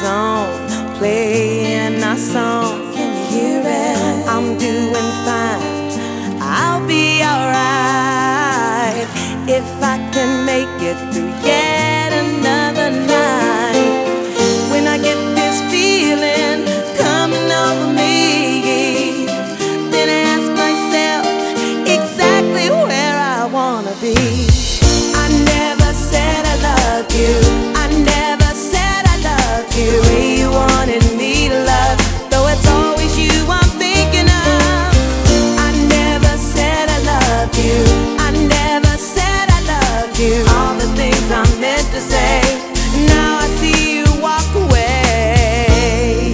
is on, playing our song. Can you hear it? I'm doing fine, I'll be alright if I can make it through yet another night. When I get this feeling coming over me, then I ask myself exactly where I wanna be. I never said I loved you, I never said I loved you the way you wanted me to love, though it's always you I'm thinking of. I never said I loved you, I never said I loved you all the things I meant to say. Now I see you walk away.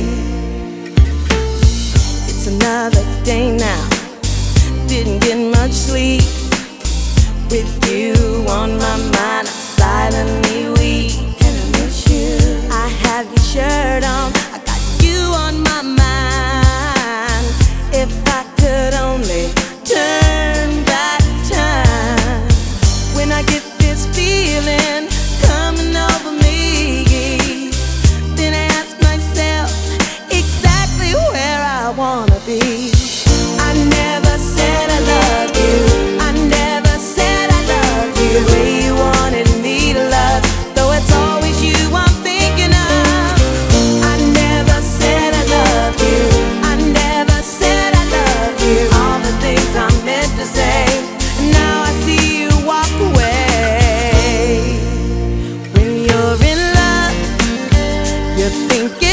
It's another day now, didn't get much sleep. With you on my mind, I silently weep. And I miss you. I have your shirt on, I got you on my mind. If I could only turn back time. When I get this feeling coming over me, then I ask myself exactly where I wanna be. I never said I loved you, I never said I loved you the way you wanted me to love, though it's always you I'm thinking of. I never said I loved you, I never said I loved you all the things I meant to say. Now I see you walk away. When you're in love, you're thinking